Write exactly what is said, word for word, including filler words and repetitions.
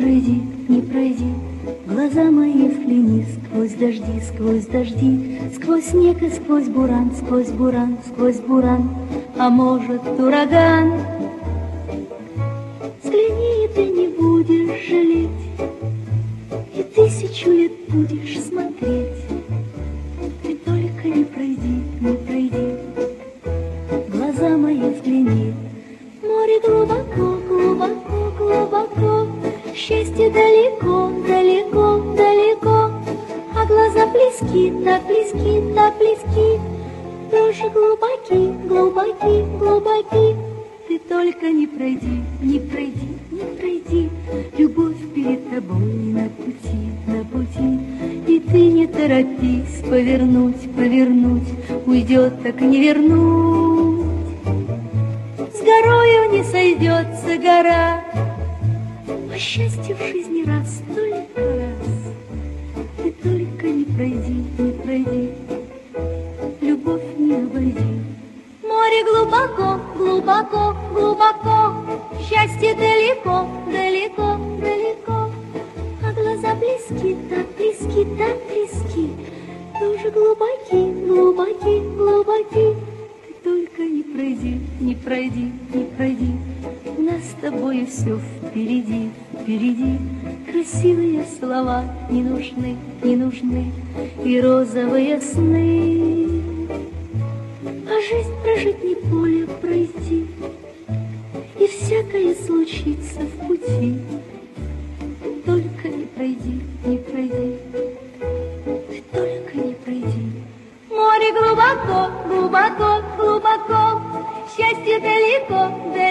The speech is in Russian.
пройди, не пройди, глаза мои взгляни сквозь дожди, сквозь дожди, сквозь снег и сквозь буран, сквозь буран, сквозь буран, а может ураган. Взгляни, и ты не будешь жалеть, и тысячу лет будешь смотреть. Ты только не пройди, не пройди, глаза мои взгляни. Море глубоко, глубоко, глубоко, счастье далеко, далеко, далеко, а глаза близки, так близки, так близки, тоже глубоки, глубоки, глубоки. Ты только не пройди, не пройди, не пройди, любовь перед тобой на пути, на пути. И ты не торопись повернуть, повернуть, уйдет, так не вернуть. С горою не сойдется гора, а счастье в жизни раз, только раз. Ты только не пройди, не пройди, любовь не обойди. Море глубоко, глубоко, глубоко, счастье далеко, далеко, далеко, а глаза близки, так близки, так близки, тоже глубоки, глубоки, глубоки. Ты только не пройди, не пройди, не пройди, у нас с тобой все впереди, впереди. Красивые слова не нужны, не нужны, и розовые сны. А жизнь прожить не поле пройти, и всякое случится в пути. Только не пройди, не пройди, ты только не пройди. Море глубоко, глубоко, глубоко, счастье далеко, далеко.